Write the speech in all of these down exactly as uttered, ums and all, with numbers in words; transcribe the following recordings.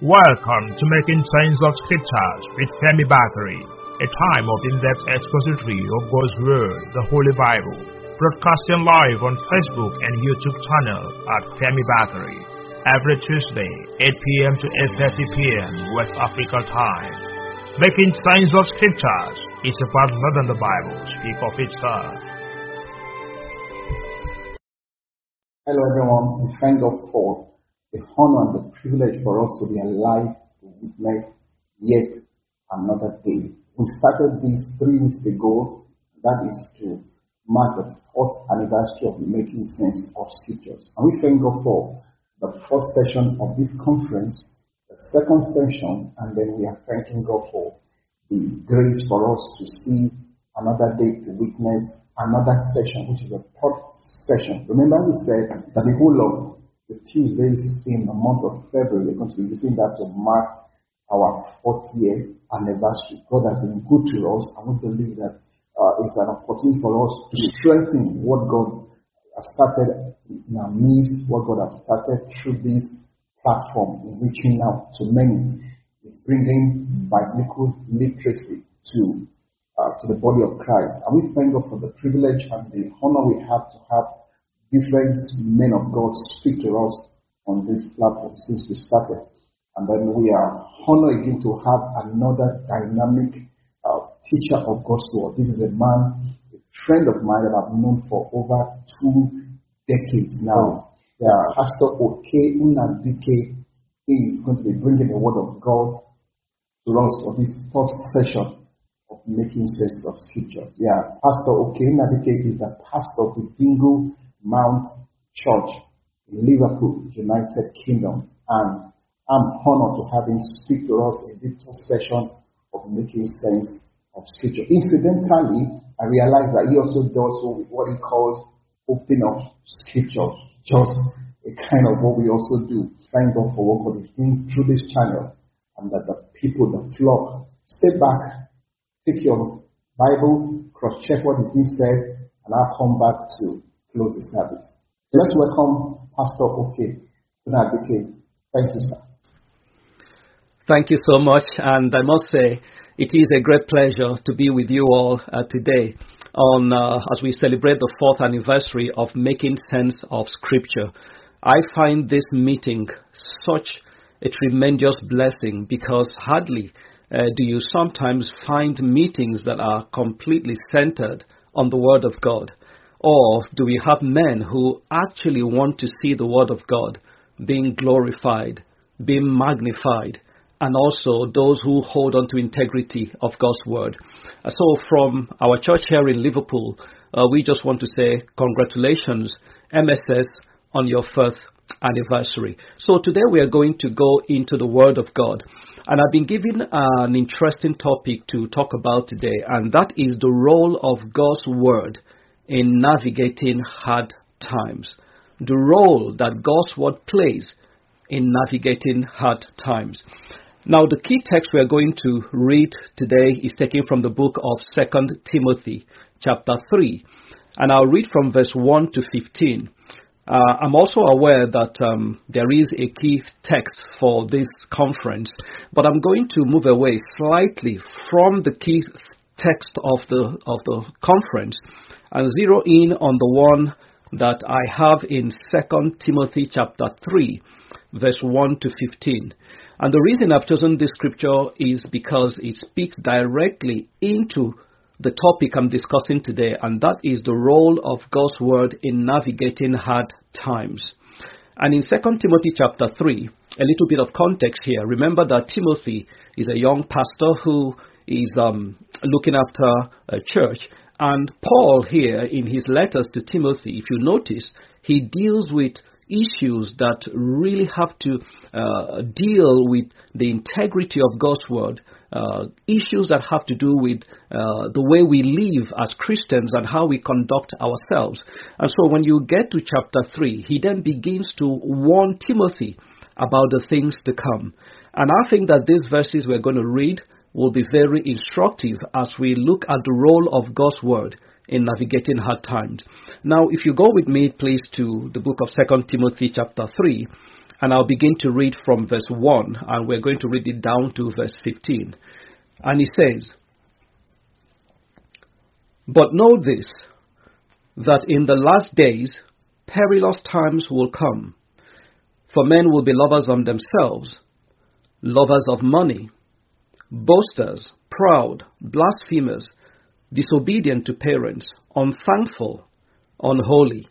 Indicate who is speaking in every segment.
Speaker 1: Welcome to Making Sense of Scriptures with Femi Bakari, a time of in-depth expository of God's Word, the Holy Bible, broadcasting live on Facebook and YouTube channel at Femi Bakari, every Tuesday, eight p.m. to eight thirty p.m. West Africa time. Making Sense of Scriptures is about more than the Bible speak of itself.
Speaker 2: Hello everyone, we thank God for the honor and the privilege for us to be alive to witness yet another day. We started this three weeks ago, that is to mark the fourth anniversary of Making Sense of Scriptures. And we thank God for the first session of this conference, the second session, and then we are thanking God for the grace for us to see another day to witness another session, which is the third session. Remember we said that the whole of the Tuesdays in the month of February, we're going to be using that to mark our fourth year anniversary. God has been good to us, and we believe that uh, it's an opportunity for us to strengthen what God has started in our midst, what God has started through this platform, in reaching out to many. It's bringing biblical literacy to uh, to the body of Christ. And we thank God for the privilege and the honor we have to have different men of God speak to us on this platform since we started. And then we are honored again to have another dynamic uh, teacher of God's word. This is a man, a friend of mine that I've known for over two decades now. Yeah, Pastor Oke Unadike is going to be bringing the word of God to us for this third session of Making Sense of Scriptures. Yeah, Pastor Oke Unadike is the pastor of the Bingo Mount Church in Liverpool, United Kingdom, and I'm honored to have him speak to us in this session of Making Sense of Scripture. Incidentally, I realized that he also does what he calls opening of Scriptures, just a kind of what we also do. Thank God for what God is doing through this channel, and that the people, the flock, step back, take your Bible, cross-check what is being said, and I'll come back to close the service. Let's welcome Pastor Oke Unadike. Thank you, sir.
Speaker 3: Thank you so much, and I must say it is a great pleasure to be with you all uh, today on uh, as we celebrate the fourth anniversary of Making Sense of Scripture. I find this meeting such a tremendous blessing because hardly uh, do you sometimes find meetings that are completely centered on the Word of God. Or do we have men who actually want to see the Word of God being glorified, being magnified, and also those who hold on to integrity of God's Word? So from our church here in Liverpool, uh, we just want to say congratulations, M S S, on your first anniversary. So today we are going to go into the Word of God. And I've been given an interesting topic to talk about today, and that is the role of God's Word in navigating hard times. The role that God's Word plays in navigating hard times. Now, the key text we are going to read today is taken from the book of Second Timothy, chapter three. And I'll read from verse one to fifteen. Uh, I'm also aware that um, there is a key text for this conference, but I'm going to move away slightly from the key text of the of the conference and zero in on the one that I have in Second Timothy chapter three, verse one to fifteen. And the reason I've chosen this scripture is because it speaks directly into the topic I'm discussing today, and that is the role of God's Word in navigating hard times. And in Second Timothy chapter three, a little bit of context here. Remember that Timothy is a young pastor who is um, looking after a church. And Paul here in his letters to Timothy, if you notice, he deals with issues that really have to uh, deal with the integrity of God's Word, uh, issues that have to do with uh, the way we live as Christians and how we conduct ourselves. And so when you get to chapter three, he then begins to warn Timothy about the things to come. And I think that these verses we're going to read will be very instructive as we look at the role of God's Word in navigating hard times. Now, if you go with me, please, to the book of Second Timothy chapter three, And I'll begin to read from verse one, and we're going to read it down to verse fifteen. And he says, "But know this, that in the last days perilous times will come. For men will be lovers of themselves, lovers of money, boasters, proud, blasphemers, disobedient to parents, unthankful, unholy,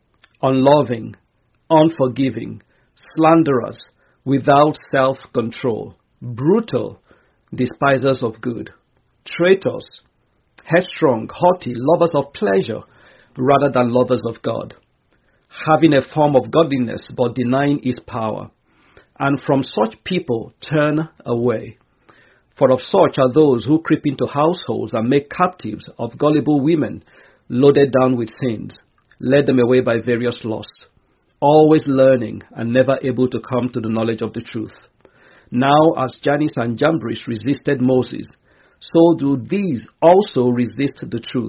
Speaker 3: unloving, unforgiving, slanderers, without self-control, brutal, despisers of good, traitors, headstrong, haughty, lovers of pleasure rather than lovers of God, having a form of godliness but denying its power. And from such people turn away. For of such are those who creep into households and make captives of gullible women, loaded down with sins, led them away by various lusts, always learning and never able to come to the knowledge of the truth. Now as Jannes and Jambres resisted Moses, so do these also resist the truth,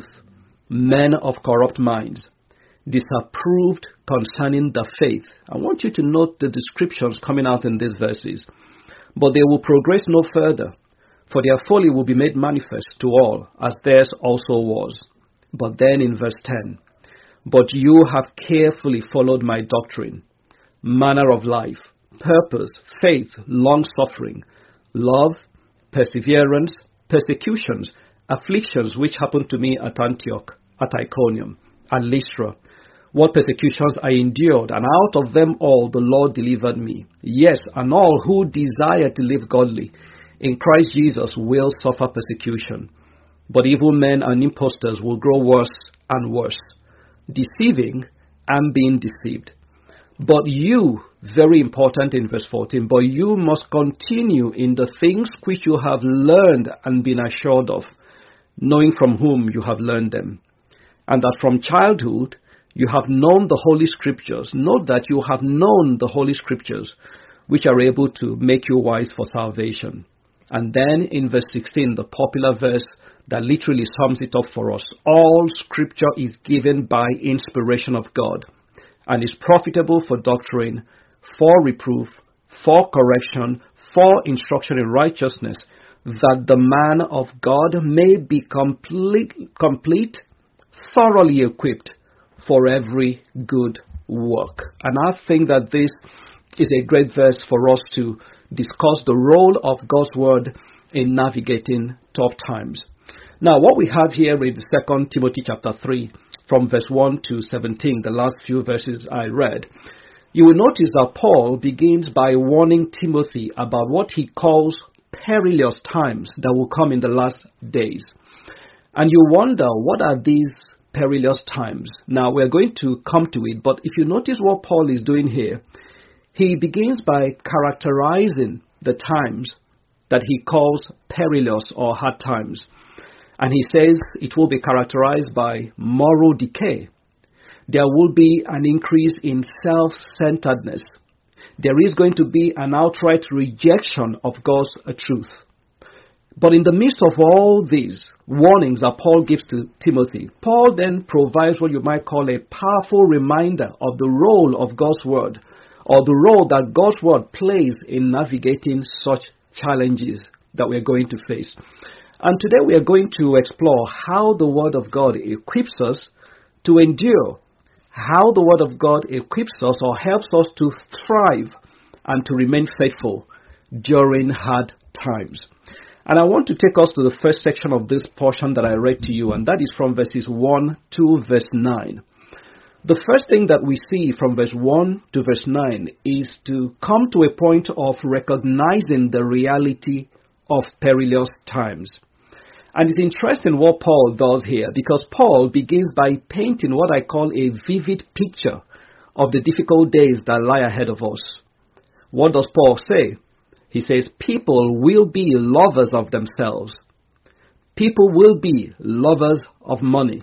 Speaker 3: men of corrupt minds, disapproved concerning the faith." I want you to note the descriptions coming out in these verses. "But they will progress no further, for their folly will be made manifest to all, as theirs also was." But then in verse ten, "But you have carefully followed my doctrine, manner of life, purpose, faith, long-suffering, love, perseverance, persecutions, afflictions which happened to me at Antioch, at Iconium, at Lystra. What persecutions I endured, and out of them all the Lord delivered me. Yes, and all who desire to live godly in Christ Jesus will suffer persecution. But evil men and impostors will grow worse and worse, deceiving and being deceived. But you," very important in verse fourteen, "but you must continue in the things which you have learned and been assured of, knowing from whom you have learned them. And that from childhood you have known the Holy Scriptures." Note that you have known the Holy Scriptures, which are able to make you wise for salvation. And then in verse sixteen, the popular verse that literally sums it up for us: "All Scripture is given by inspiration of God, and is profitable for doctrine, for reproof, for correction, for instruction in righteousness, that the man of God may be complete, complete, thoroughly equipped for every good work." And I think that this is a great verse for us to discuss the role of God's Word in navigating tough times. Now, what we have here in Second Timothy chapter three, from verse one to seventeen, the last few verses I read, you will notice that Paul begins by warning Timothy about what he calls perilous times that will come in the last days. And you wonder, what are these perilous times? Now, we're going to come to it, but if you notice what Paul is doing here, he begins by characterizing the times that he calls perilous or hard times. And he says it will be characterized by moral decay. There will be an increase in self-centeredness. There is going to be an outright rejection of God's truth. But in the midst of all these warnings that Paul gives to Timothy, Paul then provides what you might call a powerful reminder of the role of God's Word, or the role that God's Word plays in navigating such challenges that we're going to face. And today we are going to explore how the Word of God equips us to endure, how the Word of God equips us or helps us to thrive and to remain faithful during hard times. And I want to take us to the first section of this portion that I read to you, and that is from verses one to verse nine. The first thing that we see from verse one to verse nine is to come to a point of recognizing the reality of perilous times. And it's interesting what Paul does here, because Paul begins by painting what I call a vivid picture of the difficult days that lie ahead of us. What does Paul say? He says, people will be lovers of themselves. People will be lovers of money,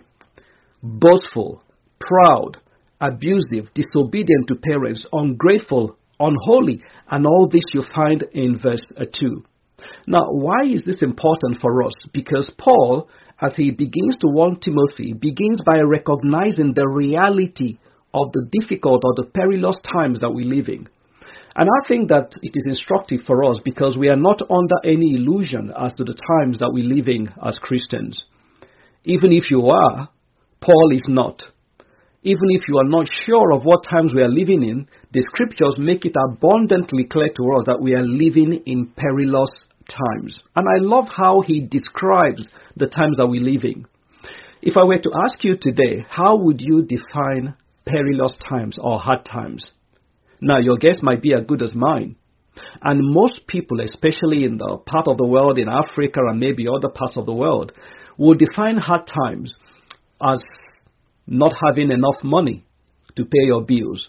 Speaker 3: boastful, proud, abusive, disobedient to parents, ungrateful, unholy, and all this you find in verse two. Now, why is this important for us? Because Paul, as he begins to warn Timothy, begins by recognizing the reality of the difficult or the perilous times that we live in. And I think that it is instructive for us because we are not under any illusion as to the times that we live in as Christians. Even if you are, Paul is not. Even if you are not sure of what times we are living in, the scriptures make it abundantly clear to us that we are living in perilous times. And I love how he describes the times that we live in. If I were to ask you today, how would you define perilous times or hard times? Now, your guess might be as good as mine. And most people, especially in the part of the world, in Africa and maybe other parts of the world, will define hard times as not having enough money to pay your bills,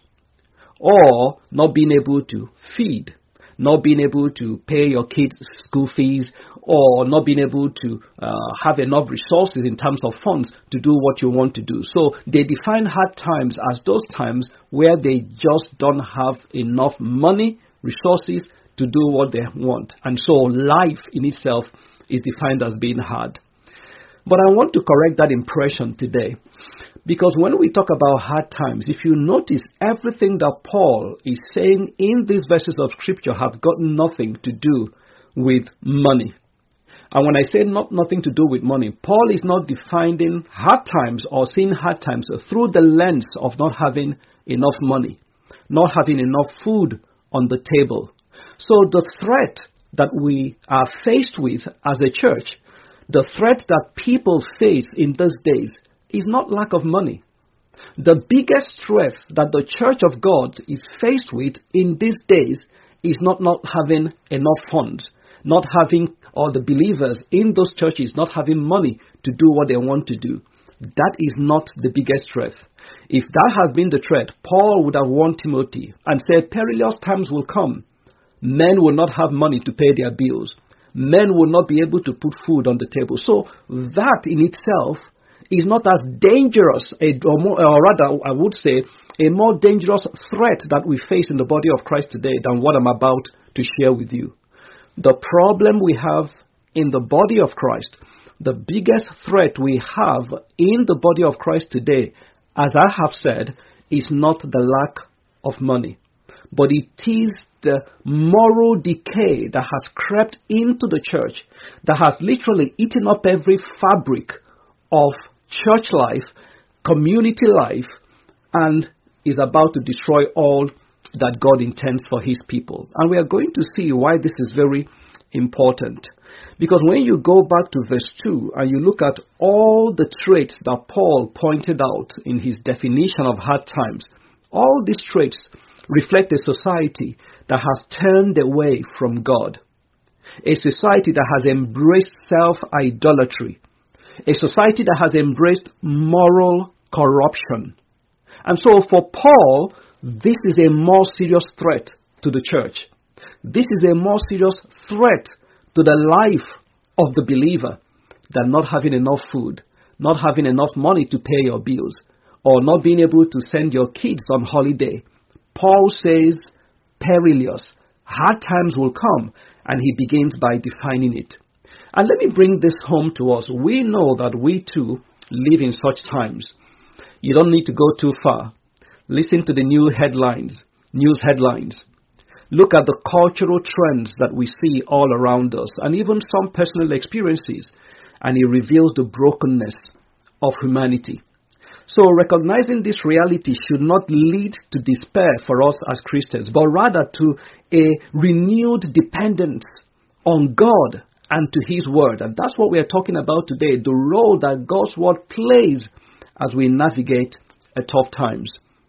Speaker 3: or not being able to feed, not being able to pay your kids' school fees, or not being able to uh, have enough resources in terms of funds to do what you want to do. So they define hard times as those times where they just don't have enough money, resources to do what they want. And so life in itself is defined as being hard. But I want to correct that impression today. Because when we talk about hard times, if you notice, everything that Paul is saying in these verses of Scripture have got nothing to do with money. And when I say not nothing to do with money, Paul is not defining hard times or seeing hard times through the lens of not having enough money, not having enough food on the table. So the threat that we are faced with as a church, the threat that people face in these days, is not lack of money. The biggest threat that the church of God is faced with in these days is not not having enough funds, not having, or the believers in those churches not having money to do what they want to do. That is not the biggest threat. If that has been the threat, Paul would have warned Timothy and said, perilous times will come. Men will not have money to pay their bills. Men will not be able to put food on the table. So that in itself is not as dangerous, a, or, more, or rather, I would say, a more dangerous threat that we face in the body of Christ today than what I'm about to share with you. The problem we have in the body of Christ, the biggest threat we have in the body of Christ today, as I have said, is not the lack of money, but it is the moral decay that has crept into the church, that has literally eaten up every fabric of church life, community life, and is about to destroy all that God intends for his people. And we are going to see why this is very important. Because when you go back to verse two and you look at all the traits that Paul pointed out in his definition of hard times, all these traits reflect a society that has turned away from God, a society that has embraced self-idolatry, a society that has embraced moral corruption. And so for Paul, this is a more serious threat to the church. This is a more serious threat to the life of the believer than not having enough food, not having enough money to pay your bills, or not being able to send your kids on holiday. Paul says, perilous, hard times will come, and he begins by defining it. And let me bring this home to us. We know that we too live in such times. You don't need to go too far. Listen to the new headlines, news headlines. Look at the cultural trends that we see all around us, and even some personal experiences, and it reveals the brokenness of humanity. So recognizing this reality should not lead to despair for us as Christians, but rather to a renewed dependence on God and to his word. And that's what we are talking about today, the role that God's word plays as we navigate a tough times.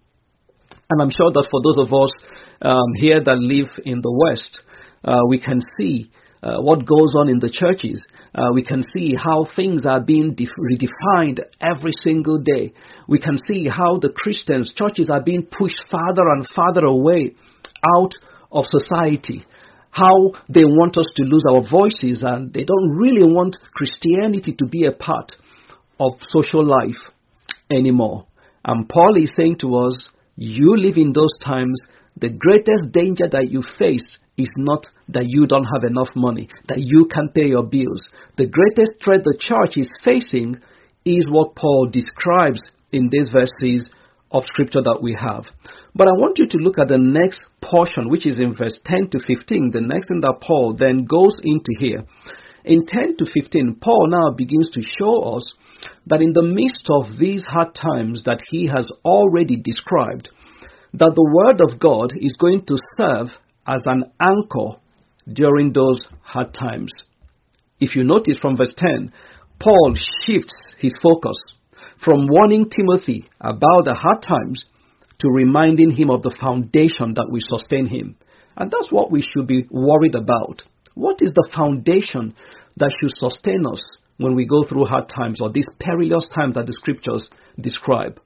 Speaker 3: And I'm sure that for those of us um, here that live in the West, uh, we can see uh, what goes on in the churches. Uh, we can see how things are being def- redefined every single day. We can see how the Christians, churches are being pushed farther and farther away out of society. How they want us to lose our voices, and they don't really want Christianity to be a part of social life anymore. And Paul is saying to us, you live in those times, the greatest danger that you face is not that you don't have enough money, that you can't pay your bills. The greatest threat the church is facing is what Paul describes in these verses of scripture that we have. But I want you to look at the next portion, which is in verse ten to fifteen, the next thing that Paul then goes into here, in ten to fifteen, Paul now begins to show us that in the midst of these hard times that he has already described, that the Word of God is going to serve as an anchor during those hard times. If you notice from verse ten, Paul shifts his focus from warning Timothy about the hard times to reminding him of the foundation that will sustain him. And that's what we should be worried about. What is the foundation that should sustain us when we go through hard times or these perilous times that the scriptures describe?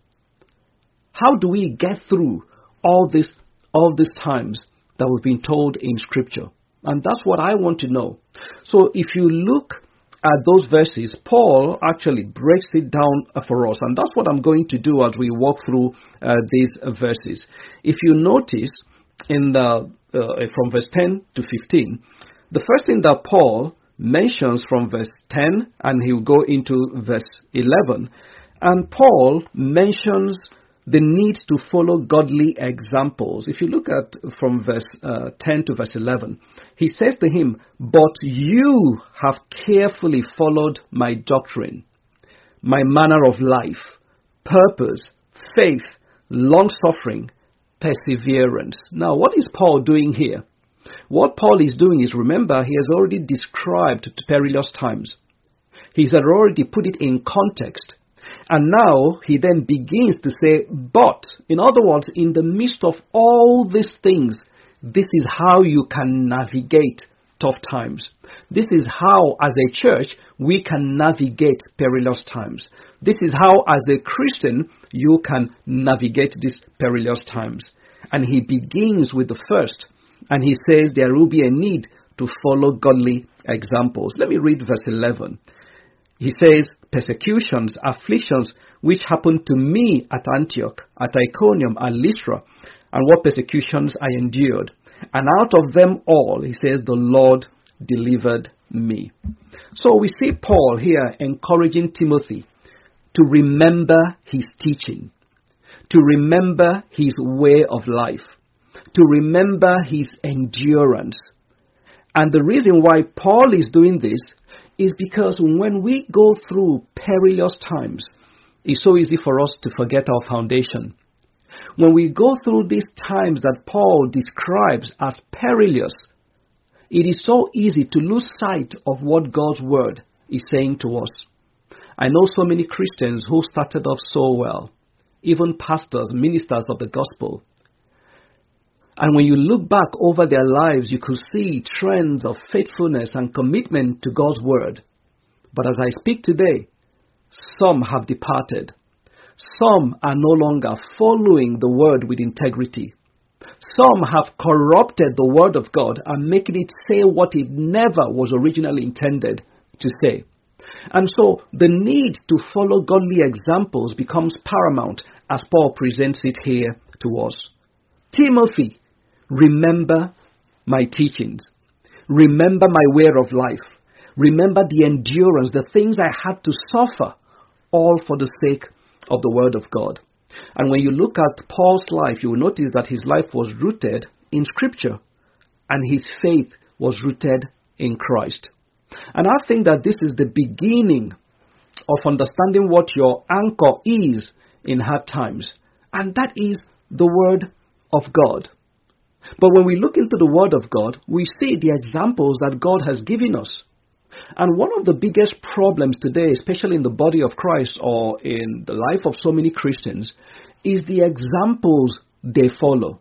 Speaker 3: How do we get through all this, all these times that we've been told in scripture? And that's what I want to know. So if you look at those verses, Paul actually breaks it down for us. And that's what I'm going to do as we walk through uh, these verses. If you notice in the, uh, from verse ten to fifteen, the first thing that Paul mentions from verse ten, and he'll go into verse eleven, and Paul mentions the need to follow godly examples. If you look at from verse uh, ten to verse eleven, he says to him, "But you have carefully followed my doctrine, my manner of life, purpose, faith, long-suffering, perseverance." Now, what is Paul doing here? What Paul is doing is, remember, he has already described the perilous times. He's already put it in context. And now he then begins to say, but, in other words, in the midst of all these things, this is how you can navigate tough times. This is how, as a church, we can navigate perilous times. This is how, as a Christian, you can navigate these perilous times. And he begins with the first, and he says there will be a need to follow godly examples. Let me read verse eleven. He says, "Persecutions, afflictions, which happened to me at Antioch, at Iconium, and Lystra, and what persecutions I endured. And out of them all," he says, "the Lord delivered me." So we see Paul here encouraging Timothy to remember his teaching, to remember his way of life, to remember his endurance. And the reason why Paul is doing this is because when we go through perilous times, it's so easy for us to forget our foundation. When we go through these times that Paul describes as perilous, it is so easy to lose sight of what God's word is saying to us. I know so many Christians who started off so well, even pastors, ministers of the gospel. And when you look back over their lives, you could see trends of faithfulness and commitment to God's word. But as I speak today, some have departed. Some are no longer following the word with integrity. Some have corrupted the word of God and making it say what it never was originally intended to say. And so the need to follow godly examples becomes paramount as Paul presents it here to us. Timothy, remember my teachings. Remember my way of life. Remember the endurance, the things I had to suffer, all for the sake of the word of God. And when you look at Paul's life, you will notice that his life was rooted in Scripture, and his faith was rooted in Christ. And I think that this is the beginning of understanding what your anchor is in hard times, and that is the Word of God. But when we look into the Word of God, we see the examples that God has given us. And one of the biggest problems today, especially in the body of Christ or in the life of so many Christians, is the examples they follow.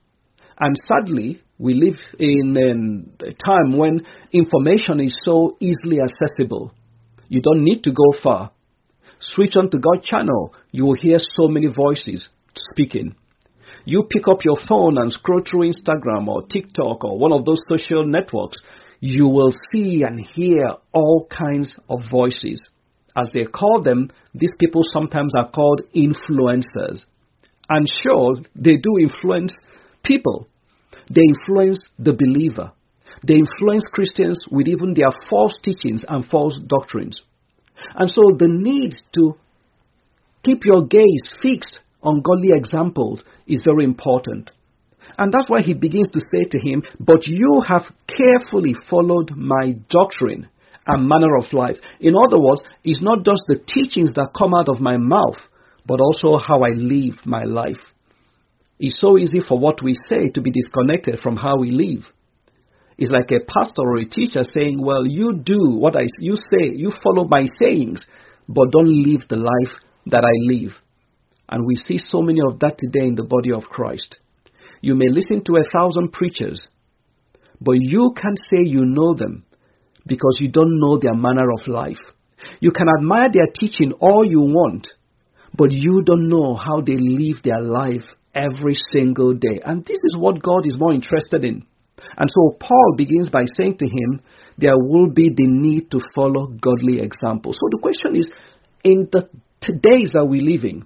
Speaker 3: And sadly, we live in a time when information is so easily accessible. You don't need to go far. Switch on to God's channel. You will hear so many voices speaking. You pick up your phone and scroll through Instagram or TikTok or one of those social networks. You will see and hear all kinds of voices. As they call them, these people sometimes are called influencers. And sure, they do influence people. They influence the believer. They influence Christians with even their false teachings and false doctrines. And so the need to keep your gaze fixed on godly examples is very important. And that's why he begins to say to him, but you have carefully followed my doctrine and manner of life. In other words, it's not just the teachings that come out of my mouth, but also how I live my life. It's so easy for what we say to be disconnected from how we live. It's like a pastor or a teacher saying, well, you do what I, you say, you follow my sayings, but don't live the life that I live. And we see so many of that today in the body of Christ. You may listen to a thousand preachers, but you can't say you know them because you don't know their manner of life. You can admire their teaching all you want, but you don't know how they live their life every single day. And this is what God is more interested in. And so Paul begins by saying to him, there will be the need to follow godly examples. So the question is, in the days that we live in,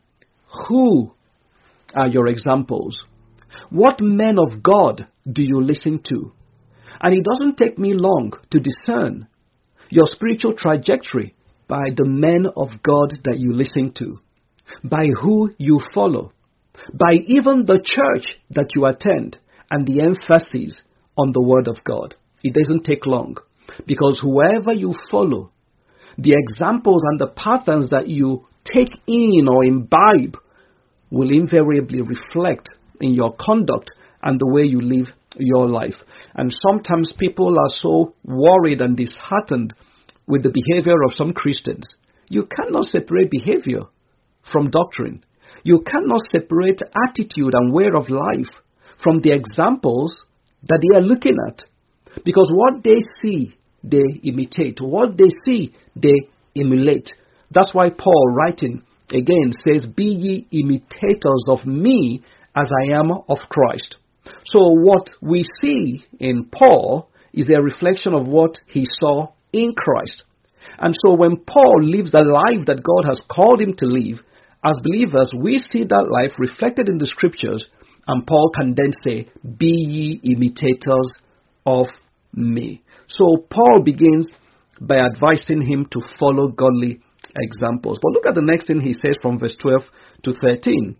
Speaker 3: who are your examples? What men of God do you listen to? And it doesn't take me long to discern your spiritual trajectory by the men of God that you listen to, by who you follow, by even the church that you attend, and the emphasis on the Word of God. It doesn't take long, because whoever you follow, the examples and the patterns that you take in or imbibe will invariably reflect in your conduct and the way you live your life. And sometimes people are so worried and disheartened with the behavior of some Christians. You cannot separate behavior from doctrine. You cannot separate attitude and way of life from the examples that they are looking at. Because what they see, they imitate. What they see, they emulate. That's why Paul, writing again, says, be ye imitators of me as I am of Christ. So what we see in Paul is a reflection of what he saw in Christ. And so when Paul lives the life that God has called him to live, as believers, we see that life reflected in the scriptures, and Paul can then say, be ye imitators of me. So Paul begins by advising him to follow godly examples. But look at the next thing he says from verse twelve to thirteen.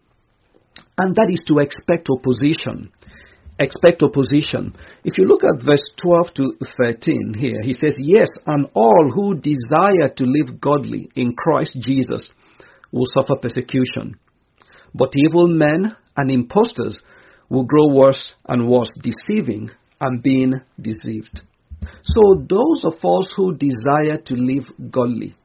Speaker 3: And that is to expect opposition. Expect opposition. If you look at verse twelve to thirteen here, he says, yes, and all who desire to live godly in Christ Jesus will suffer persecution. But evil men and impostors will grow worse and worse, deceiving and being deceived. So those of us who desire to live godly,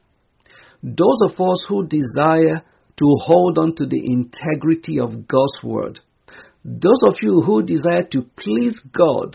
Speaker 3: those of us who desire to hold on to the integrity of God's word, those of you who desire to please God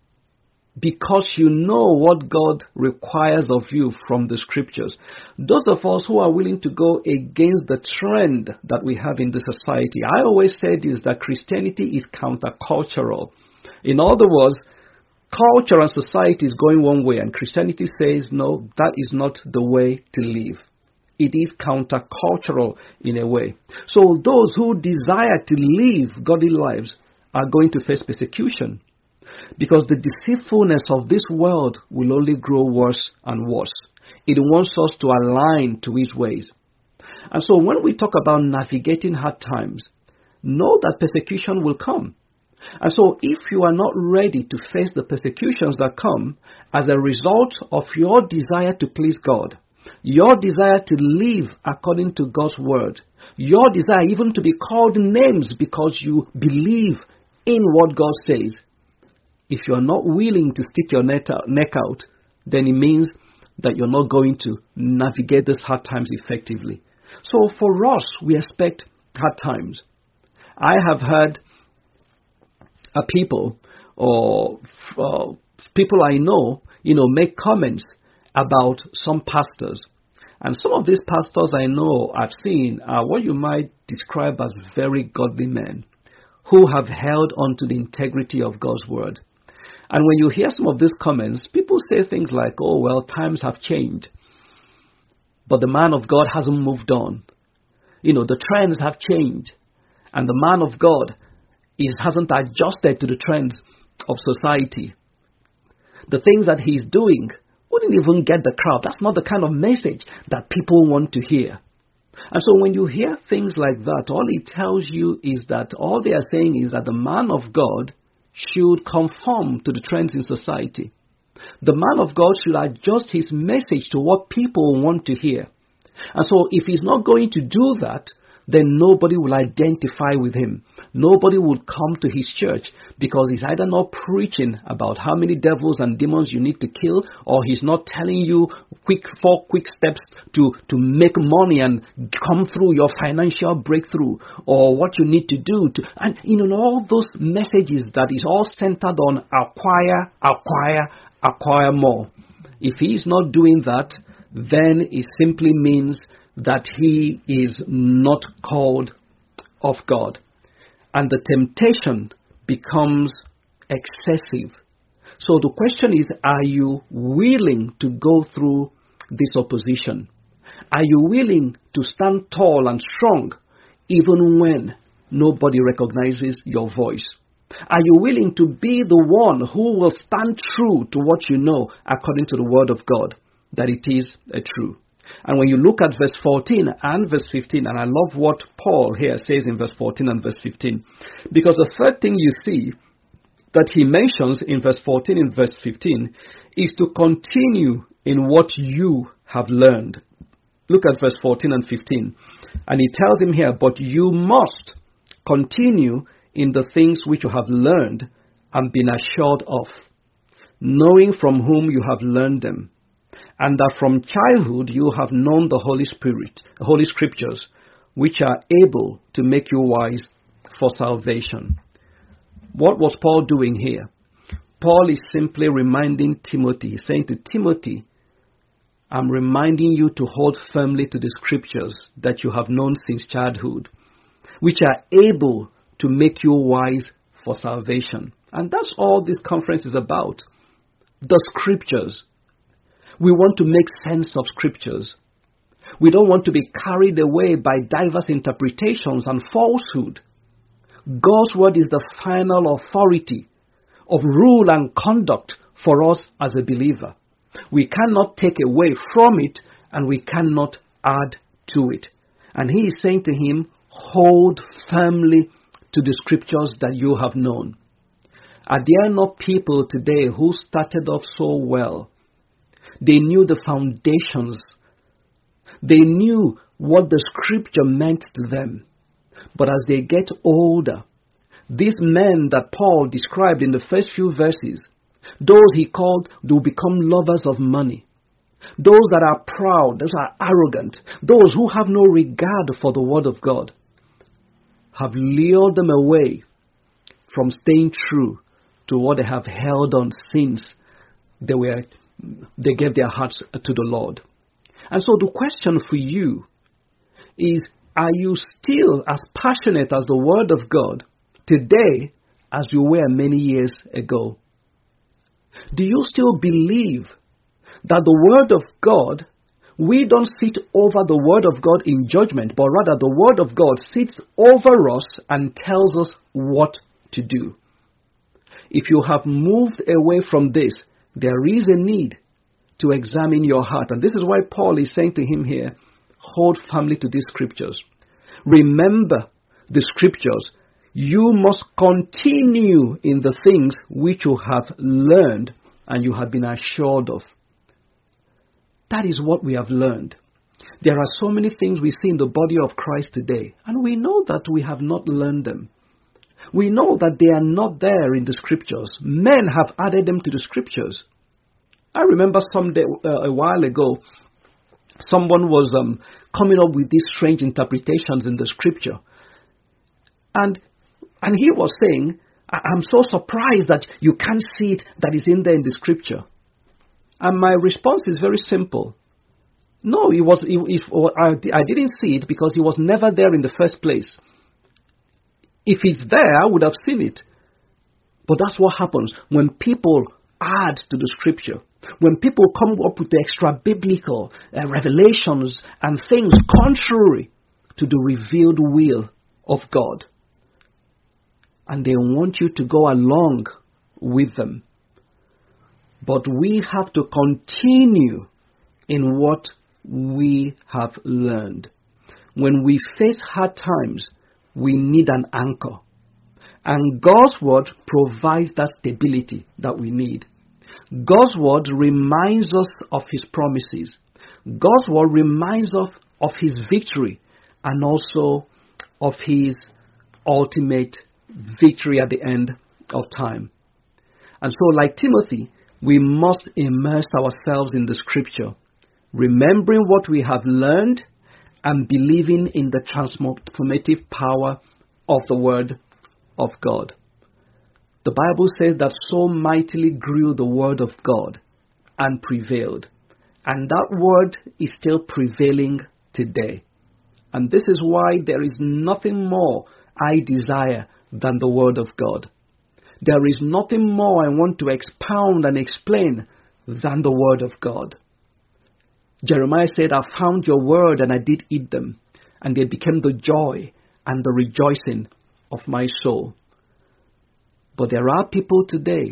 Speaker 3: because you know what God requires of you from the scriptures, those of us who are willing to go against the trend that we have in the society. I always say this, that Christianity is countercultural. In other words, culture and society is going one way, and Christianity says, no, that is not the way to live. It is countercultural in a way. So those who desire to live godly lives are going to face persecution, because the deceitfulness of this world will only grow worse and worse. It wants us to align to its ways. And so when we talk about navigating hard times, know that persecution will come. And so if you are not ready to face the persecutions that come as a result of your desire to please God, your desire to live according to God's word, your desire even to be called names because you believe in what God says, if you are not willing to stick your neck out, then it means that you're not going to navigate these hard times effectively. So for us, we expect hard times. I have heard uh, people or uh, people I know, you know, make comments about some pastors. And some of these pastors I know I've seen are what you might describe as very godly men who have held on to the integrity of God's word. And when you hear some of these comments, people say things like, oh, well, times have changed, but the man of God hasn't moved on. You know, the trends have changed, and the man of God is, hasn't adjusted to the trends of society. The things that he's doing wouldn't even get the crowd. That's not the kind of message that people want to hear. And so when you hear things like that, all it tells you is that all they are saying is that the man of God should conform to the trends in society. The man of God should adjust his message to what people want to hear. And so if he's not going to do that, then nobody will identify with him. Nobody will come to his church because he's either not preaching about how many devils and demons you need to kill, or he's not telling you quick four quick steps to, to make money and come through your financial breakthrough, or what you need to do. To, and you know, all those messages that is all centered on acquire, acquire, acquire more. If he's not doing that, then it simply means that he is not called of God. And the temptation becomes excessive. So the question is, are you willing to go through this opposition? Are you willing to stand tall and strong even when nobody recognizes your voice? Are you willing to be the one who will stand true to what you know according to the word of God, that it is a true? And when you look at verse fourteen and verse fifteen, and I love what Paul here says in verse fourteen and verse fifteen, because the third thing you see that he mentions in verse fourteen and verse fifteen is to continue in what you have learned. Look at verse fourteen and fifteen. And he tells him here, but you must continue in the things which you have learned and been assured of, knowing from whom you have learned them, and that from childhood you have known the Holy Spirit, the Holy Scriptures, which are able to make you wise for salvation. What was Paul doing here? Paul is simply reminding Timothy, he's saying to Timothy, I'm reminding you to hold firmly to the Scriptures that you have known since childhood, which are able to make you wise for salvation. And that's all this conference is about. The Scriptures. We want to make sense of Scriptures. We don't want to be carried away by diverse interpretations and falsehood. God's word is the final authority of rule and conduct for us as a believer. We cannot take away from it, and we cannot add to it. And he is saying to him, hold firmly to the Scriptures that you have known. Are there not people today who started off so well? They knew the foundations. They knew what the Scripture meant to them. But as they get older, these men that Paul described in the first few verses, those he called, they will become lovers of money. Those that are proud, those are arrogant, those who have no regard for the word of God, have lured them away from staying true to what they have held on since they were they gave their hearts to the Lord. And so the question for you is, are you still as passionate as the Word of God today as you were many years ago? Do you still believe that the Word of God, we don't sit over the Word of God in judgment, but rather the Word of God sits over us and tells us what to do? If you have moved away from this, there is a need to examine your heart. And this is why Paul is saying to him here, hold firmly to these Scriptures. Remember the Scriptures. You must continue in the things which you have learned and you have been assured of. That is what we have learned. There are so many things we see in the body of Christ today, and we know that we have not learned them. We know that they are not there in the Scriptures. Men have added them to the Scriptures. I remember some day, uh, a while ago, someone was um, coming up with these strange interpretations in the Scripture. And and he was saying, I'm so surprised that you can't see it that is in there in the Scripture. And my response is very simple. No, it was, it, it, I, I didn't see it because it was never there in the first place. If it's there, I would have seen it. But that's what happens when people add to the Scripture. When people come up with the extra-biblical uh, revelations and things contrary to the revealed will of God. And they want you to go along with them. But we have to continue in what we have learned. when we face hard times, we need an anchor. And God's word provides that stability that we need. God's word reminds us of his promises. God's word reminds us of his victory and also of his ultimate victory at the end of time. And so, like Timothy, we must immerse ourselves in the scripture, remembering what we have learned and believing in the transformative power of the word of God. The Bible says that so mightily grew the word of God and prevailed. And that word is still prevailing today. And this is why there is nothing more I desire than the word of God. There is nothing more I want to expound and explain than the word of God. Jeremiah said, I found your word and I did eat them, and they became the joy and the rejoicing of my soul. But there are people today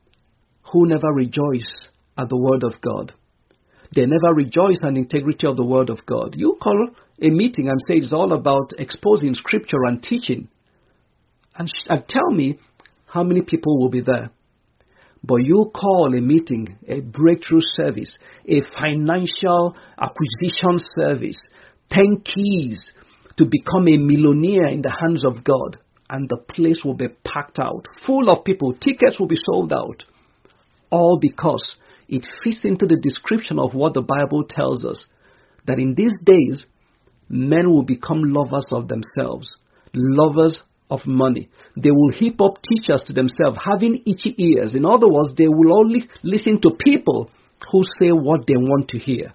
Speaker 3: who never rejoice at the word of God. They never rejoice at the integrity of the word of God. You call a meeting and say it's all about exposing scripture and teaching. And, sh- and tell me how many people will be there. But you call a meeting, a breakthrough service, a financial acquisition service, ten keys to become a millionaire in the hands of God. And the place will be packed out, full of people. Tickets will be sold out. All because it fits into the description of what the Bible tells us, that in these days, men will become lovers of themselves, lovers of money. They will heap up teachers to themselves, having itchy ears. In other words, they will only listen to people who say what they want to hear.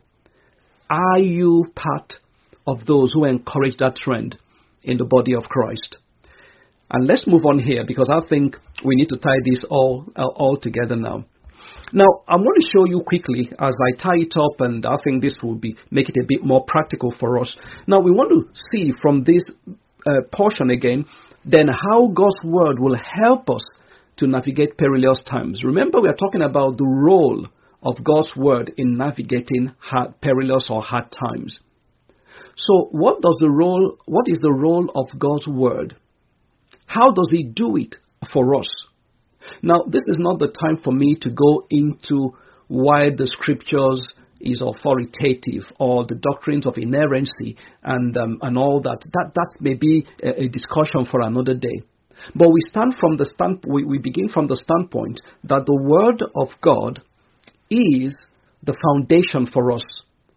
Speaker 3: Are you part of those who encourage that trend in the body of Christ? And let's move on here, because I think we need to tie this all, uh, all together now. Now, I'm going to show you quickly as I tie it up, and I think this will be make it a bit more practical for us. Now, we want to see from this uh, portion again, then how God's word will help us to navigate perilous times. Remember, we are talking about the role of God's word in navigating hard, perilous or hard times. So, what does the role? What is the role of God's word? How does he do it for us? Now, this is not the time for me to go into why the scriptures is authoritative or the doctrines of inerrancy and um, and all that. That that may be a, a discussion for another day. But we stand from the stand we, we begin from the standpoint that the word of God is the foundation for us.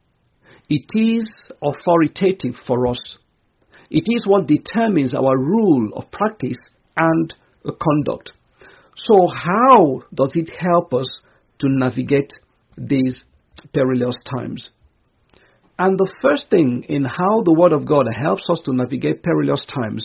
Speaker 3: It is authoritative for us. It is what determines our rule of practice and conduct. So how does it help us to navigate these perilous times? And the first thing in how the Word of God helps us to navigate perilous times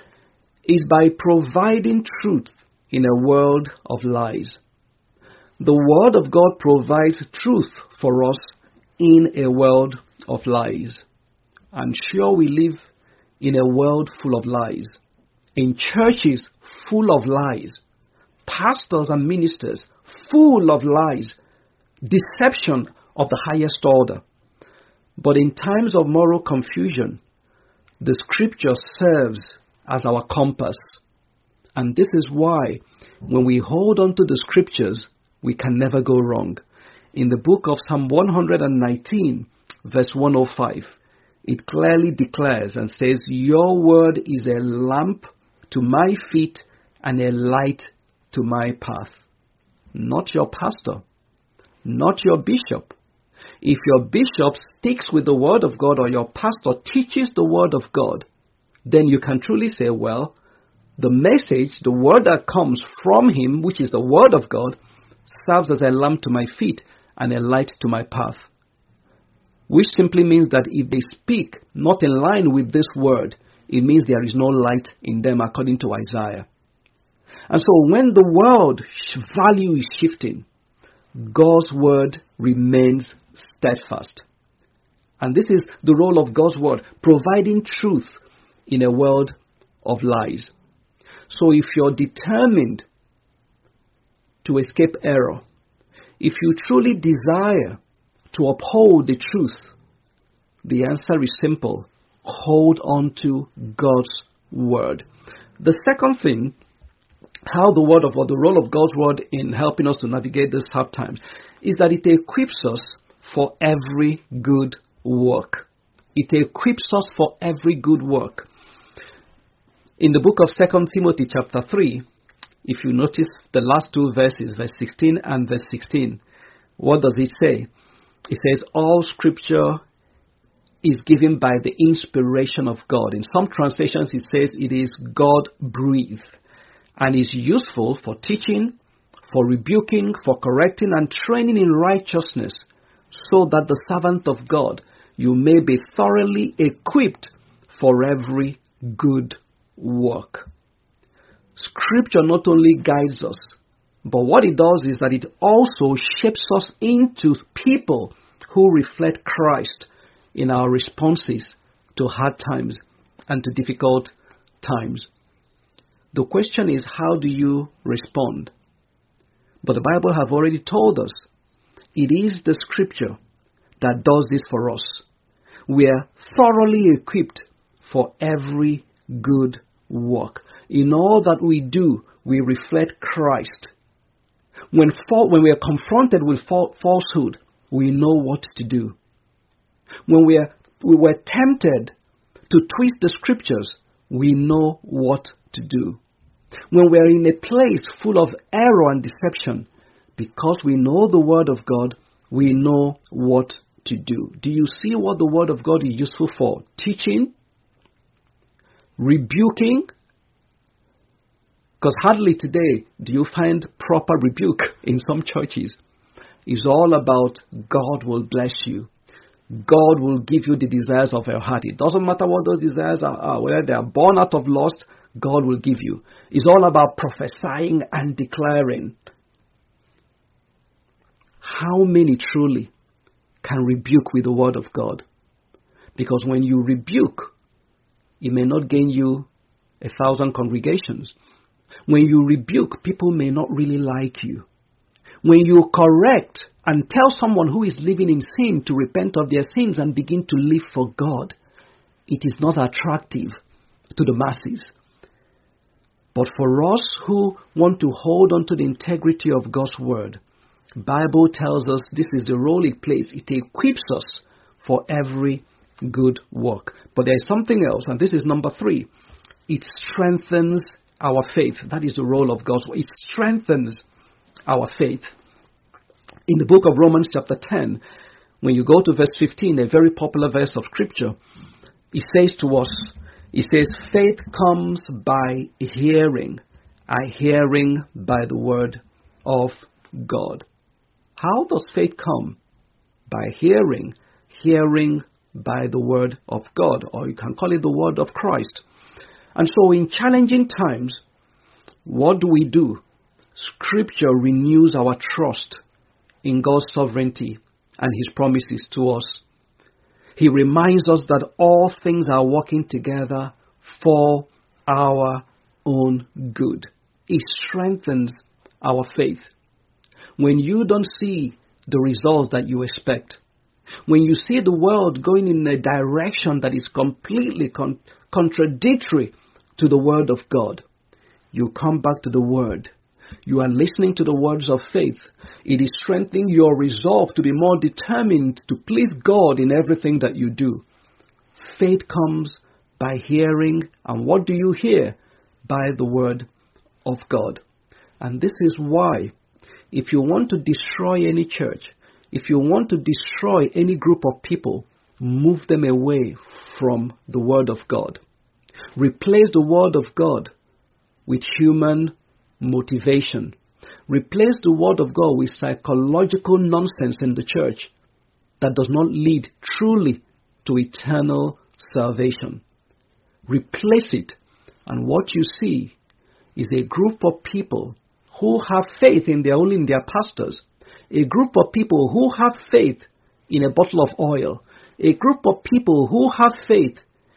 Speaker 3: is by providing truth in a world of lies. The Word of God provides truth for us in a world of lies. I'm sure we live in a world full of lies, in churches full of lies, pastors and ministers full of lies, deception of the highest order. But in times of moral confusion, the scripture serves as our compass. And this is why when we hold on to the scriptures, we can never go wrong. In the book of Psalm one nineteen, verse one oh five, it clearly declares and says, your word is a lamp to my feet and a light to my path. Not your pastor, not your bishop. If your bishop sticks with the word of God or your pastor teaches the word of God, then you can truly say, well, the message, the word that comes from him, which is the word of God, serves as a lamp to my feet and a light to my path. Which simply means that if they speak not in line with this word, it means there is no light in them, according to Isaiah. And so when the world value is shifting, God's word remains steadfast. And this is the role of God's word, providing truth in a world of lies. So if you're determined to escape error, if you truly desire to uphold the truth, the answer is simple. hold on to God's word. The second thing, how the word of God, the role of God's word in helping us to navigate these hard times, is that it equips us for every good work. It equips us for every good work. In the book of Second Timothy chapter three, if you notice the last two verses, verse sixteen and verse sixteen, what does it say? It says, all scripture is given by the inspiration of God. In some translations, it says it is God-breathed and is useful for teaching, for rebuking, for correcting, and training in righteousness, so that the servant of God, you may be thoroughly equipped for every good work. Scripture not only guides us, but what it does is that it also shapes us into people who reflect Christ in our responses to hard times and to difficult times. The question is, how do you respond? But the Bible have already told us it is the Scripture that does this for us. We are thoroughly equipped for every good work. In all that we do, we reflect Christ. When, fa- when we are confronted with fa- falsehood, we know what to do. When we, are, we were tempted to twist the Scriptures, we know what to do. When we are in a place full of error and deception, because we know the Word of God, we know what to do. Do you see what the Word of God is useful for? Teaching, rebuking. Because hardly today do you find proper rebuke in some churches. It's all about God will bless you. God will give you the desires of your heart. It doesn't matter what those desires are, whether they are born out of lust, God will give you. It's all about prophesying and declaring. How many truly can rebuke with the word of God? Because when you rebuke, it may not gain you a thousand congregations. When you rebuke, people may not really like you. When you correct and tell someone who is living in sin to repent of their sins and begin to live for God, it is not attractive to the masses. But for us who want to hold on to the integrity of God's word, the Bible tells us this is the role it plays. It equips us for every good work. But there is something else, and this is number three. It strengthens our faith. That is the role of God's word. It strengthens our faith. In the book of Romans chapter ten, when you go to verse fifteen, a very popular verse of scripture, it says to us, it says, faith comes by hearing, and hearing by the word of God. How does faith come? By hearing, hearing by the word of God, or you can call it the word of Christ. And so in challenging times, what do we do? Scripture renews our trust in God's sovereignty and His promises to us. He reminds us that all things are working together for our own good. It strengthens our faith. When you don't see the results that you expect, when you see the world going in a direction that is completely con- contradictory to the word of God, you come back to the word. You are listening to the words of faith. It is strengthening your resolve to be more determined to please God in everything that you do. Faith comes by hearing, and what do you hear? By the word of God. And this is why, if you want to destroy any church, if you want to destroy any group of people, move them away from the word of God. Replace the word of God with human motivation. Replace the word of God with psychological nonsense in the church that does not lead truly to eternal salvation. Replace it, and what you see is a group of people who have faith in their only in their pastors, a group of people who have faith in a bottle of oil, a group of people who have faith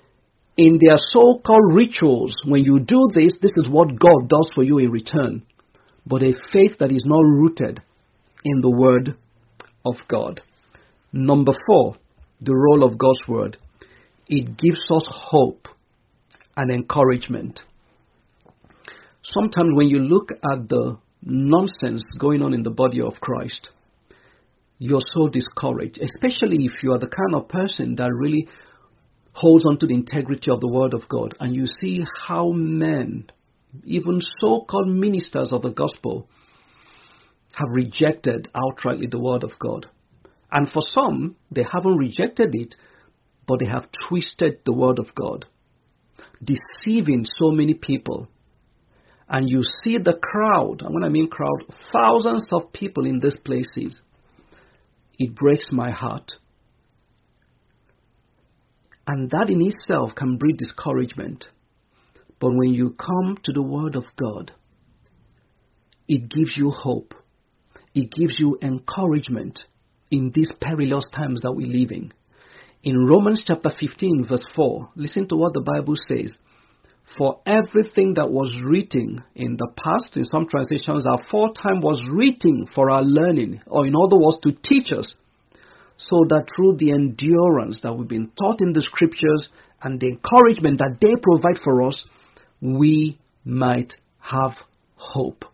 Speaker 3: in their so-called rituals. When you do this, this is what God does for you in return. But a faith that is not rooted in the word of God. Number four, the role of God's word. It gives us hope and encouragement. Sometimes when you look at the nonsense going on in the body of Christ, you're so discouraged, especially if you are the kind of person that really holds on to the integrity of the Word of God, and you see how men, even so-called ministers of the gospel, have rejected outrightly the Word of God. And for some, they haven't rejected it, but they have twisted the Word of God, deceiving so many people. And you see the crowd, and when I mean crowd, thousands of people in these places. It breaks my heart. And that in itself can breed discouragement. But when you come to the Word of God, it gives you hope. It gives you encouragement in these perilous times that we live in. In Romans chapter fifteen, verse four, listen to what the Bible says. For everything that was written in the past, in some translations, aforetime was written for our learning, or in other words, to teach us, so that through the endurance that we've been taught in the Scriptures and the encouragement that they provide for us, we might have hope.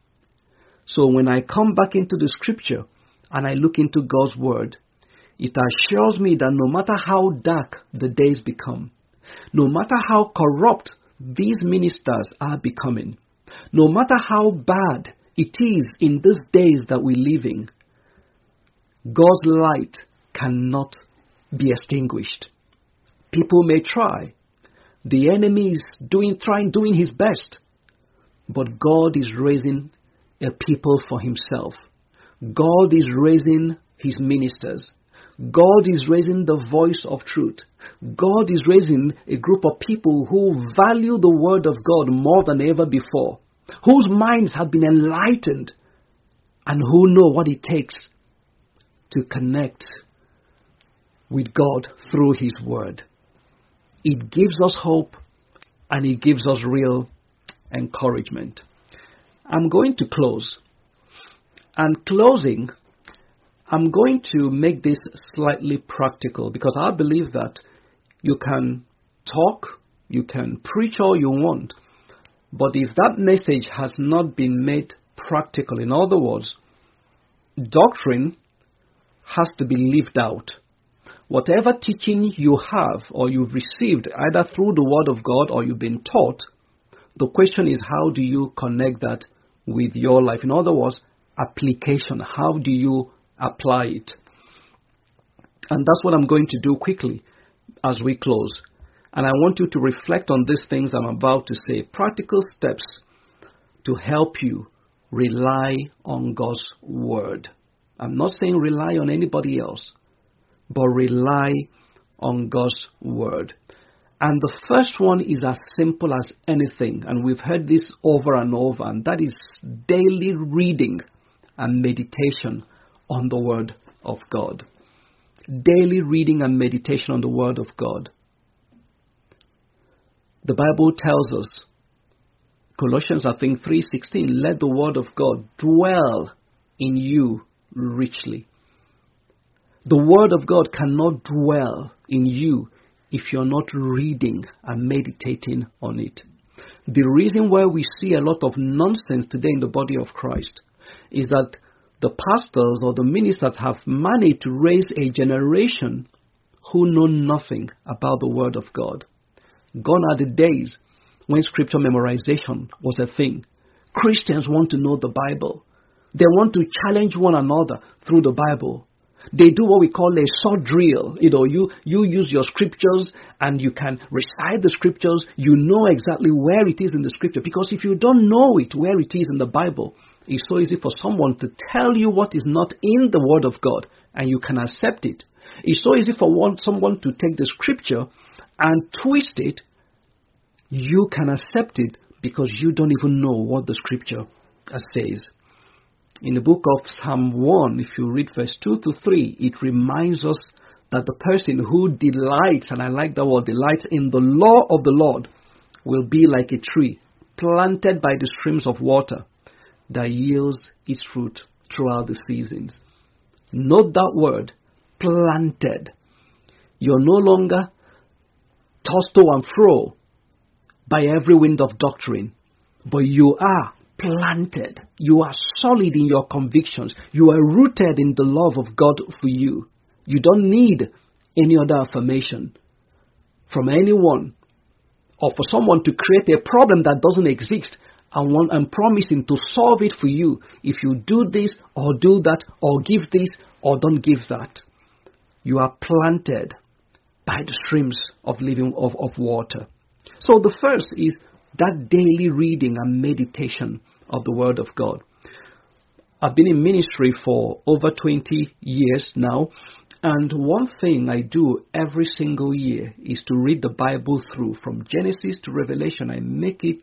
Speaker 3: So when I come back into the Scripture and I look into God's Word, it assures me that no matter how dark the days become, no matter how corrupt these ministers are becoming, no matter how bad it is in these days that we live in, God's light cannot be extinguished. People may try. The enemy is doing, trying, doing his best. But God is raising a people for himself. God is raising his ministers. God is raising the voice of truth. God is raising a group of people who value the Word of God more than ever before, whose minds have been enlightened, and who know what it takes to connect with God through His Word. It gives us hope, and it gives us real encouragement. I'm going to close. And closing, I'm going to make this slightly practical, because I believe that you can talk, you can preach all you want, but if that message has not been made practical, in other words, doctrine has to be lived out. Whatever teaching you have or you've received, either through the Word of God or you've been taught, the question is, how do you connect that with your life? In other words, application. How do you apply it? And that's what I'm going to do quickly as we close. And I want you to reflect on these things I'm about to say. Practical steps to help you rely on God's Word. I'm not saying rely on anybody else, but rely on God's Word. And the first one is as simple as anything, and we've heard this over and over, and that is daily reading and meditation on the Word of God. Daily reading and meditation on the Word of God. The Bible tells us, Colossians, I think, three sixteen, let the Word of God dwell in you richly. The Word of God cannot dwell in you if you're not reading and meditating on it. The reason why we see a lot of nonsense today in the body of Christ is that the pastors or the ministers have managed to raise a generation who know nothing about the Word of God. Gone are the days when scripture memorization was a thing. Christians want to know the Bible. They want to challenge one another through the Bible. They do what we call a sword drill. You know, you, you use your scriptures and you can recite the scriptures. You know exactly where it is in the scripture. Because if you don't know it, where it is in the Bible, it's so easy for someone to tell you what is not in the Word of God and you can accept it. It's so easy for one, someone to take the scripture and twist it. You can accept it because you don't even know what the scripture says. In the book of Psalm one, if you read verse two to three, it reminds us that the person who delights, and I like that word, delights in the law of the Lord, will be like a tree planted by the streams of water that yields its fruit throughout the seasons. Note that word, planted. You're no longer tossed to and fro by every wind of doctrine, but you are planted. You are solid in your convictions. You are rooted in the love of God for you. You don't need any other affirmation from anyone or for someone to create a problem that doesn't exist and, want, and promising to solve it for you if you do this or do that or give this or don't give that. You are planted by the streams of living of, of water. So the first is that daily reading and meditation of the Word of God. I've been in ministry for over twenty years now, and one thing I do every single year is to read the Bible through from Genesis to Revelation. I make it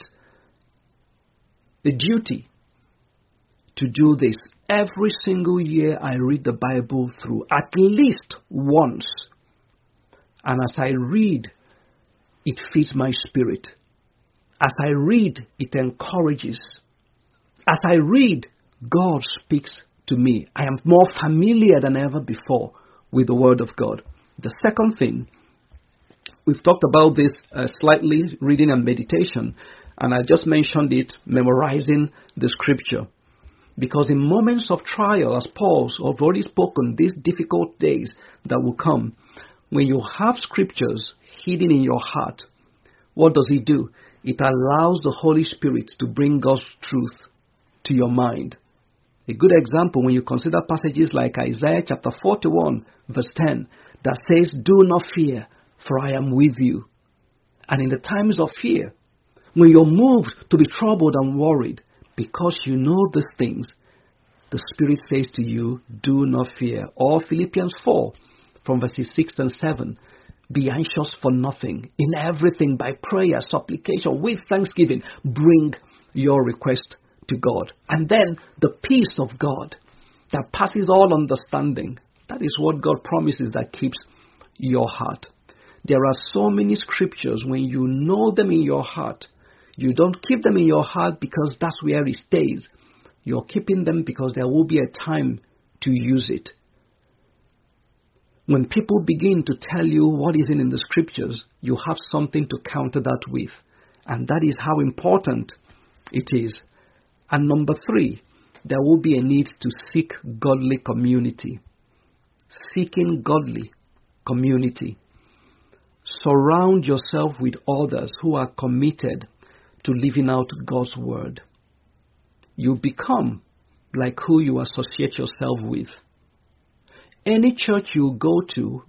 Speaker 3: a duty to do this. Every single year I read the Bible through at least once. And as I read, it feeds my spirit. As I read, it encourages. As I read, God speaks to me. I am more familiar than ever before with the Word of God. The second thing, we've talked about this uh, slightly, reading and meditation, and I just mentioned it, memorizing the Scripture. Because in moments of trial, as Paul's have already spoken, these difficult days that will come, when you have Scriptures hidden in your heart, what does it do? It allows the Holy Spirit to bring God's truth to your mind. A good example when you consider passages like Isaiah chapter forty-one verse ten that says, "Do not fear, for I am with you." And in the times of fear, when you're moved to be troubled and worried because you know these things, the Spirit says to you, "Do not fear." Or Philippians four from verses six and seven, "Be anxious for nothing. In everything by prayer, supplication, with thanksgiving, bring your request to God." And then the peace of God that passes all understanding. That is what God promises that keeps your heart. There are so many scriptures when you know them in your heart. You don't keep them in your heart because that's where it stays. You're keeping them because there will be a time to use it. When people begin to tell you what isn't in the scriptures, you have something to counter that with. And that is how important it is. And number three, there will be a need to seek godly community. Seeking godly community. Surround yourself with others who are committed to living out God's word. You become like who you associate yourself with. Any church you go to,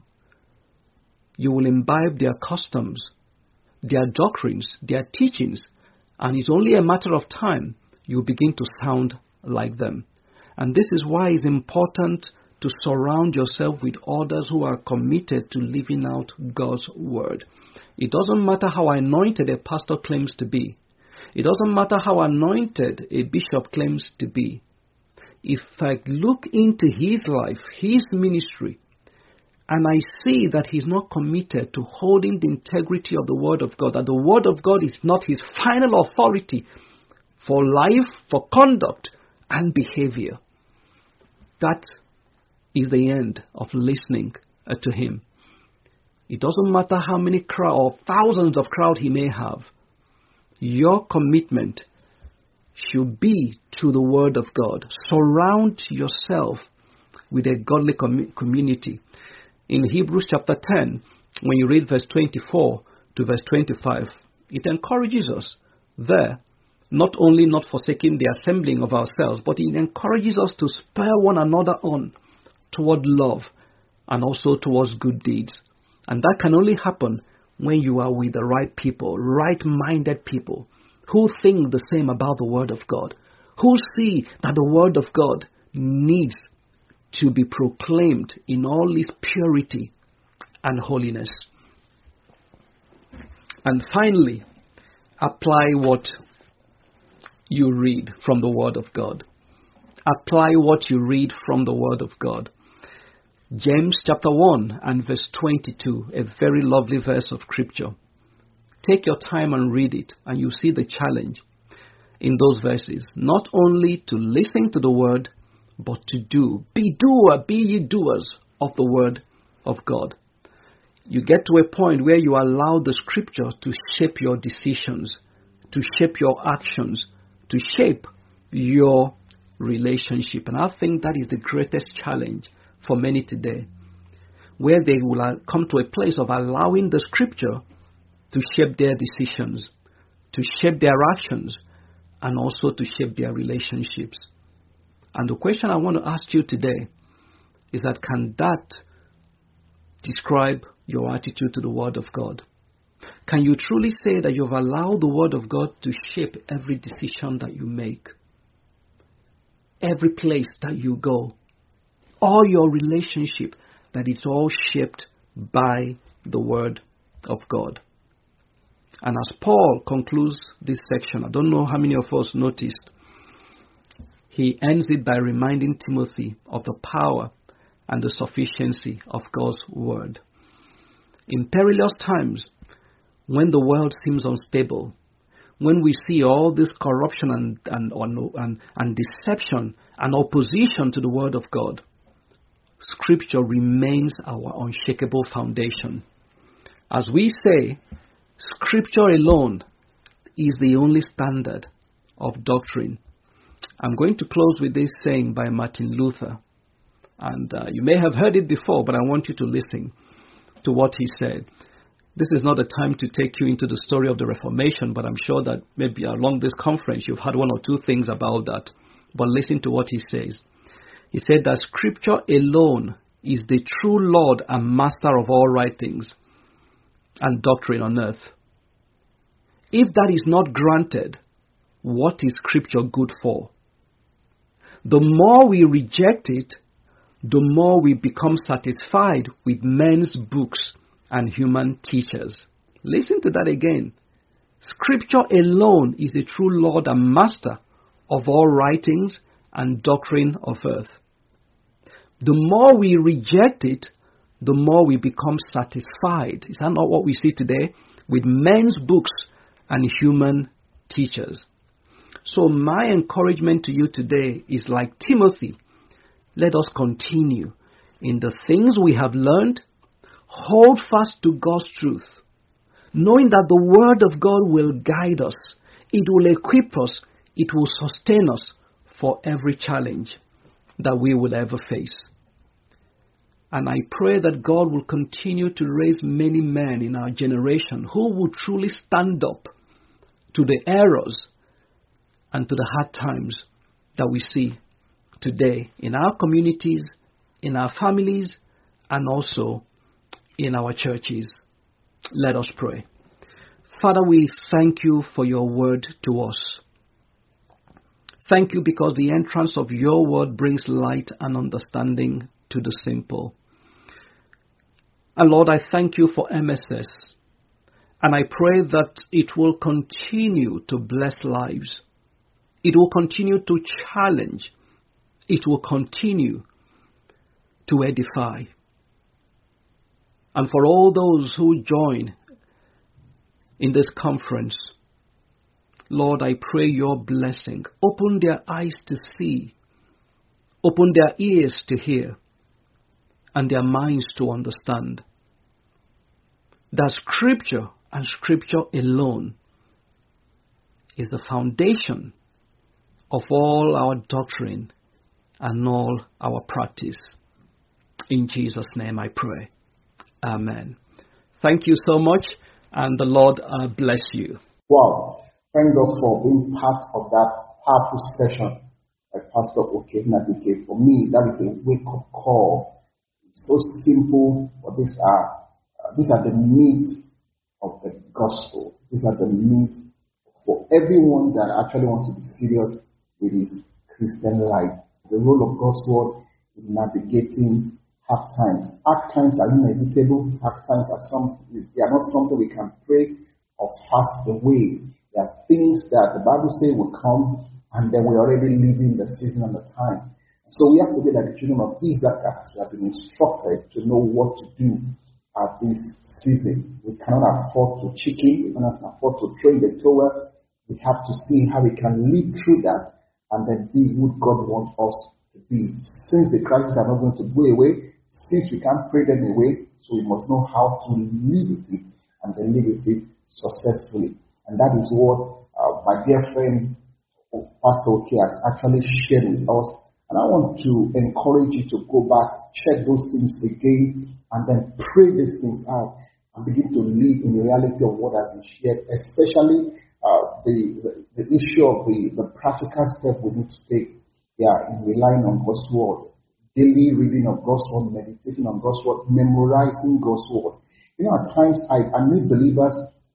Speaker 3: you will imbibe their customs, their doctrines, their teachings, and it's only a matter of time you begin to sound like them. And this is why it's important to surround yourself with others who are committed to living out God's word. It doesn't matter how anointed a pastor claims to be. It doesn't matter how anointed a bishop claims to be. If I look into his life, his ministry, and I see that he's not committed to holding the integrity of the Word of God, that the Word of God is not his final authority for life, for conduct, and behavior, that is the end of listening uh, to him. It doesn't matter how many crowd or thousands of crowd he may have. Your commitment should be to the Word of God. Surround yourself with a godly com- community. In Hebrews chapter ten, when you read verse twenty-four to verse twenty-five, it encourages us there, not only not forsaking the assembling of ourselves, but it encourages us to spur one another on toward love and also towards good deeds. And that can only happen when you are with the right people, right-minded people, who think the same about the Word of God, who see that the Word of God needs to be proclaimed in all its purity and holiness. And finally, apply what you read from the Word of God. Apply what you read from the Word of God. James chapter one and verse twenty-two, a very lovely verse of Scripture. Take your time and read it, and you see the challenge in those verses. Not only to listen to the word, but to do. Be doer, be ye doers of the word of God. you get to a point where you allow the scripture to shape your decisions, to shape your actions, to shape your relationship. And I think that is the greatest challenge for many today, where they will come to a place of allowing the scripture to shape their decisions, to shape their actions, and also to shape their relationships. And the question I want to ask you today is that, can that describe your attitude to the Word of God? Can you truly say that you've allowed the Word of God to shape every decision that you make, every place that you go, all your relationship, that it's all shaped by the Word of God? And as Paul concludes this section, I don't know how many of us noticed, he ends it by reminding Timothy of the power and the sufficiency of God's Word. In perilous times, when the world seems unstable, when we see all this corruption and, and, and, and deception and opposition to the Word of God, Scripture remains our unshakable foundation. As we say, Scripture alone is the only standard of doctrine. I'm going to close with this saying by Martin Luther. And uh, you may have heard it before, but I want you to listen to what he said. This is not a time to take you into the story of the Reformation, but I'm sure that maybe along this conference you've heard one or two things about that. But listen to what he says. He said that Scripture alone is the true Lord and Master of all writings and doctrine on earth. If that is not granted, what is Scripture good for? The more we reject it, the more we become satisfied with men's books and human teachers. Listen to that again. Scripture alone is the true Lord and Master of all writings and doctrine of earth. The more we reject it, the more we become satisfied. Is that not what we see today? With men's books and human teachers. So my encouragement to you today is like Timothy. Let us continue in the things we have learned. Hold fast to God's truth, knowing that the Word of God will guide us. It will equip us. It will sustain us for every challenge that we will ever face. And I pray that God will continue to raise many men in our generation who will truly stand up to the errors and to the hard times that we see today in our communities, in our families, and also in our churches. Let us pray. Father, we thank you for your word to us. Thank you because the entrance of your word brings light and understanding to the simple. And Lord, I thank you for M S S. And I pray that it will continue to bless lives. It will continue to challenge. It will continue to edify. And for all those who join in this conference, Lord, I pray your blessing. Open their eyes to see. Open their ears to hear. And their minds to understand that Scripture and Scripture alone is the foundation of all our doctrine and all our practice. In Jesus' name I pray. Amen. Thank you so much, and the Lord uh, bless you.
Speaker 2: Wow. Thank God for being part of that powerful session that Pastor Okedna gave. For me, that is a wake-up call. It's so simple, but these are uh, these are the meat of the gospel. These are the meat for everyone that actually wants to be serious with his Christian life. The role of God's word in navigating hard times. Hard times are inevitable. Hard times are some they are not something we can pray or fast away. There are things that the Bible says will come, and then we're already living the season and the time. So we have to be like the children of Israel that have been instructed to know what to do at this season. We cannot afford to chicken. We cannot afford to throw in the towel. We have to see how we can live through that and then be who God wants us to be. Since the crises are not going to go away, Since we can't pray them away, so we must know how to live with it and then live with it successfully. And that is what uh, my dear friend Pastor Oke has actually shared with us. And I want to encourage you to go back, check those things again, and then pray these things out and begin to live in the reality of what has been shared, especially uh, the, the the issue of the, the practical step we need to take. Yeah, in relying on God's word, daily reading of God's word, meditating on God's word, memorizing God's word. You know, at times I, I meet believers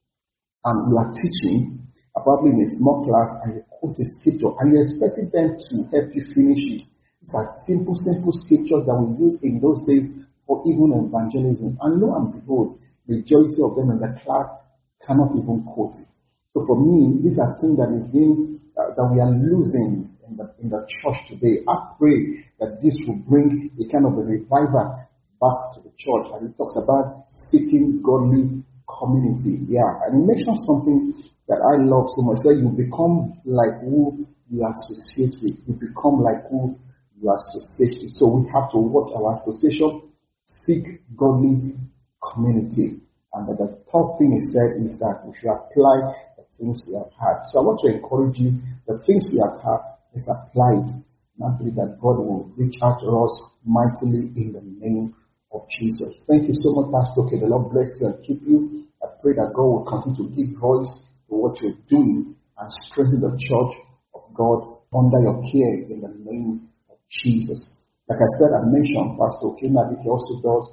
Speaker 2: and you are teaching, probably in a small class, and you quote a scripture, and you're expecting them to help you finish it. These are simple, simple scriptures that we used in those days for even evangelism. And lo and behold, majority of them in the class cannot even quote it. So for me, these are things that is being uh, that we are losing in the in the church today. I pray that this will bring a kind of a revival back to the church. And it talks about seeking godly community. Yeah, and it mentions something that I love so much, that you become like who you associate with. You become like who you associate with. So we have to watch our association, seek godly community. And the third thing he said is that we should apply the things we have had. So I want to encourage you, the things we have had, let's apply it. And I believe that God will reach out to us mightily in the name of Jesus. Thank you so much, Pastor Oke. The Lord bless you and keep you. I pray that God will continue to give voice to what you're doing and strengthen the church of God under your care in the name of Jesus. Like I said, I mentioned Pastor Oke Nadike also does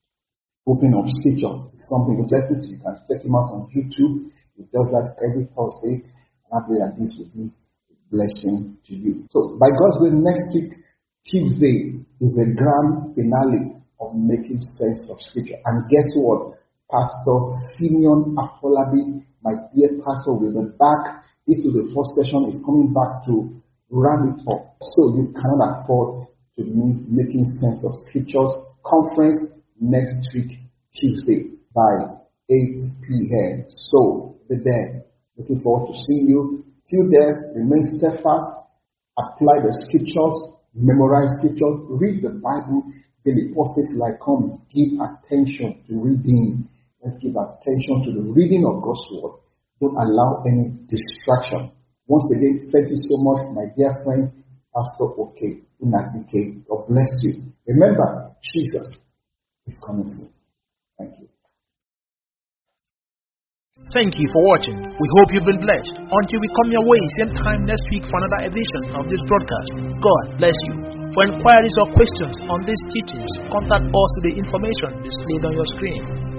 Speaker 2: opening of scriptures. It's something interesting. You can check him out on YouTube. He does that every Thursday. And I believe that this will be a blessing to you. So by God's will, next week, Tuesday, is the grand finale of Making Sense of Scripture. And guess what? Pastor Simeon Afolabi, my dear pastor, will be back. This is the first session. Is coming back to round it up. So you cannot afford to miss Making Sense of Scriptures conference next week, Tuesday, by eight p.m. So be there. Looking forward to seeing you. Till then, remain steadfast. Apply the scriptures. Memorize scriptures. Read the Bible. Daily. Paul says, like, come, give attention to reading. Let's give attention to the reading of God's word. Don't allow any distraction. Once again, thank you so much, my dear friend, Pastor Oke Nadike. God bless you. Remember, Jesus is coming soon. Thank you.
Speaker 1: Thank you for watching. We hope you've been blessed. Until we come your way same time next week for another edition of this broadcast, God bless you. For inquiries or questions on these teachings, contact us with the information displayed on your screen.